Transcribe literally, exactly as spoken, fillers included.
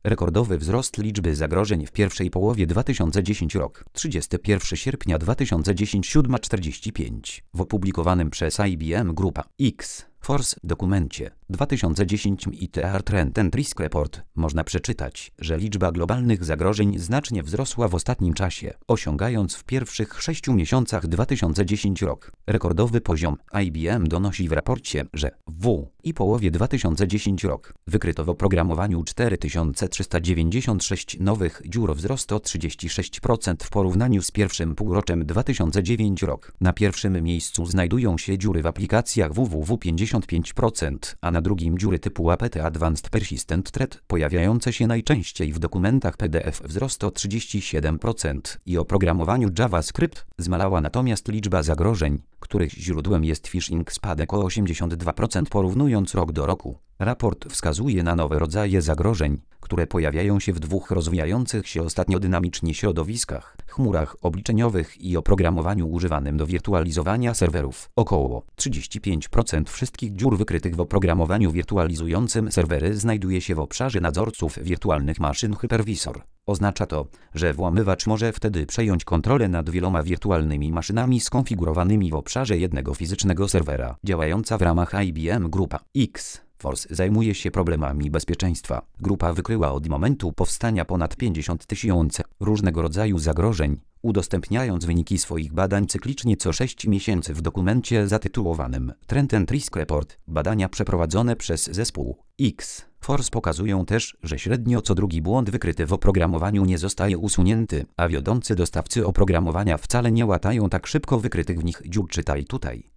Rekordowy wzrost liczby zagrożeń w pierwszej połowie dwa tysiące dziesiątego rok. trzydziestego pierwszego sierpnia dwa tysiące dziesiątego siódma czterdzieści pięć. W opublikowanym przez I B M Grupa X Force dokumencie dwa tysiące dziesiąty I T R Trend and Risk Report można przeczytać, że liczba globalnych zagrożeń znacznie wzrosła w ostatnim czasie, osiągając w pierwszych sześciu miesiącach dwa tysiące dziesiątego rok rekordowy poziom. I B M donosi w raporcie, że w i połowie dwa tysiące dziesiątego rok wykryto w oprogramowaniu cztery tysiące trzysta dziewięćdziesiąt sześć nowych dziur, wzrost o trzydzieści sześć procent w porównaniu z pierwszym półroczem dwa tysiące dziewiątego rok. Na pierwszym miejscu znajdują się dziury w aplikacjach www pięćdziesiąt pięć procent, a na drugim dziury typu A P T Advanced Persistent Threat, pojawiające się najczęściej w dokumentach P D F, wzrost o trzydzieści siedem procent i oprogramowaniu JavaScript zmalała, natomiast liczba zagrożeń, których źródłem jest phishing, spadek o osiemdziesiąt dwa procent porównując rok do roku. Raport wskazuje na nowe rodzaje zagrożeń, które pojawiają się w dwóch rozwijających się ostatnio dynamicznie środowiskach: chmurach obliczeniowych i oprogramowaniu używanym do wirtualizowania serwerów. Około trzydzieści pięć procent wszystkich dziur wykrytych w oprogramowaniu wirtualizującym serwery znajduje się w obszarze nadzorców wirtualnych maszyn Hypervisor. Oznacza to, że włamywacz może wtedy przejąć kontrolę nad wieloma wirtualnymi maszynami skonfigurowanymi w obszarze jednego fizycznego serwera. Działająca w ramach I B M Grupa X Force zajmuje się problemami bezpieczeństwa. Grupa wykryła od momentu powstania ponad pięćdziesiąt tysięcy różnego rodzaju zagrożeń, udostępniając wyniki swoich badań cyklicznie co sześć miesięcy w dokumencie zatytułowanym Trend and Risk Report. Badania przeprowadzone przez zespół X Force pokazują też, że średnio co drugi błąd wykryty w oprogramowaniu nie zostaje usunięty, a wiodący dostawcy oprogramowania wcale nie łatają tak szybko wykrytych w nich dziur. Czytaj tutaj.